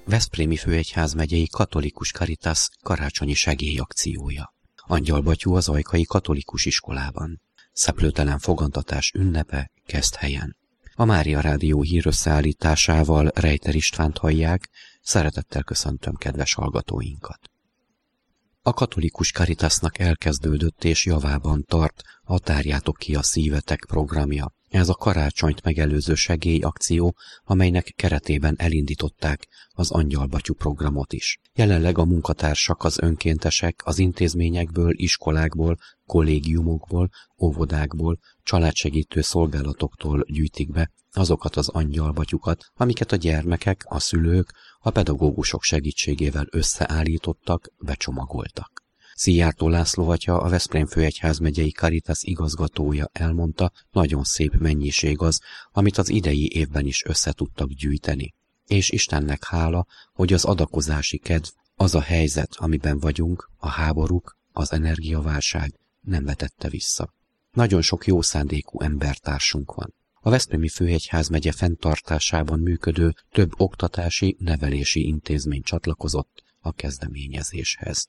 Veszprémi Főegyházmegyei Katolikus Caritas karácsonyi segélyakciója. Angyalbatyú az Ajkai Katolikus Iskolában. Szeplőtelen fogantatás ünnepe Keszthelyen. A Mária Rádió hírösszeállításával Rejter Istvánt hallják, szeretettel köszöntöm kedves hallgatóinkat. A Katolikus Caritasnak elkezdődött és javában tart a Tárjátok ki a szívetek programja. Ez a karácsonyt megelőző segélyakció, amelynek keretében elindították az Angyalbatyú programot is. Jelenleg a munkatársak, az önkéntesek az intézményekből, iskolákból, kollégiumokból, óvodákból, családsegítő szolgálatoktól gyűjtik be azokat az angyalbatyukat, amiket a gyermekek, a szülők, a pedagógusok segítségével összeállítottak, becsomagoltak. Szijjártó László atya, a Veszprém Főegyházmegyei Caritas igazgatója elmondta, nagyon szép mennyiség az, amit az idei évben is össze tudtak gyűjteni. És Istennek hála, hogy az adakozási kedv, az a helyzet, amiben vagyunk, a háborúk, az energiaválság nem vetette vissza. Nagyon sok jó szándékú embertársunk van. A Veszprémi Főegyházmegye fenntartásában működő több oktatási, nevelési intézmény csatlakozott a kezdeményezéshez.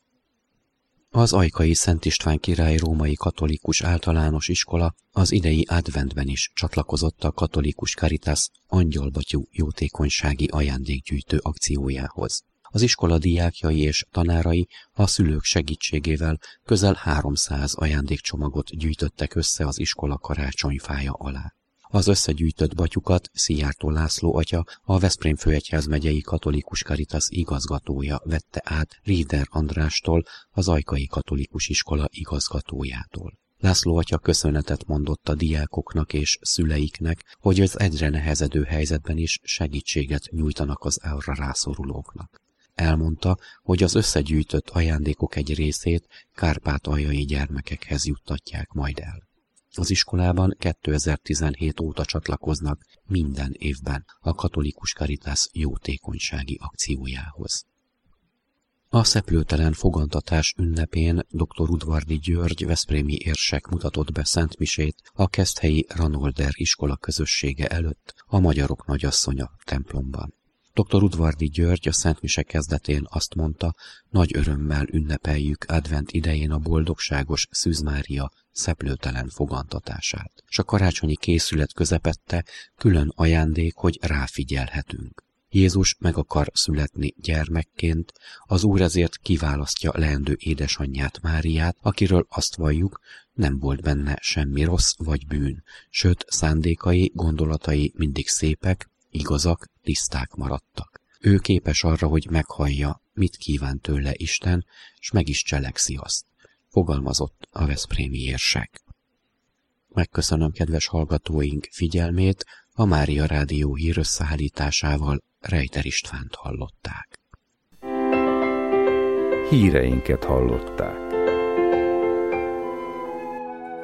Az Ajkai Szent István király római katolikus általános iskola az idei adventben is csatlakozott a Katolikus Caritas Angyalbatyú jótékonysági ajándékgyűjtő akciójához. Az iskola diákjai és tanárai a szülők segítségével közel 300 ajándékcsomagot gyűjtöttek össze az iskola karácsonyfája alá. Az összegyűjtött batyukat Szijjártó László atya, a Veszprém Főegyházmegyei Katolikus Caritas igazgatója vette át Rieder Andrástól, az Ajkai Katolikus Iskola igazgatójától. László atya köszönetet mondott a diákoknak és szüleiknek, hogy az egyre nehezedő helyzetben is segítséget nyújtanak az arra rászorulóknak. Elmondta, hogy az összegyűjtött ajándékok egy részét kárpátaljai gyermekekhez juttatják majd el. Az iskolában 2017 óta csatlakoznak minden évben a Katolikus Caritas jótékonysági akciójához. A szeplőtelen fogantatás ünnepén dr. Udvardi György veszprémi érsek mutatott be szentmisét a keszthelyi Ranolder iskola közössége előtt a Magyarok Nagyasszonya templomban. Dr. Udvardi György a szentmise kezdetén azt mondta, nagy örömmel ünnepeljük advent idején a boldogságos Szűz Mária szeplőtelen fogantatását. S a karácsonyi készület közepette külön ajándék, hogy ráfigyelhetünk. Jézus meg akar születni gyermekként, az Úr ezért kiválasztja leendő édesanyját Máriát, akiről azt valljuk, nem volt benne semmi rossz vagy bűn, sőt szándékai, gondolatai mindig szépek, igazak, tiszták maradtak. Ő képes arra, hogy meghallja, mit kíván tőle Isten, s meg is cselekszi azt, fogalmazott a veszprémi érsek. Megköszönöm kedves hallgatóink figyelmét, a Mária Rádió hírösszeállításával Rejter Istvánt hallották. Híreinket hallották.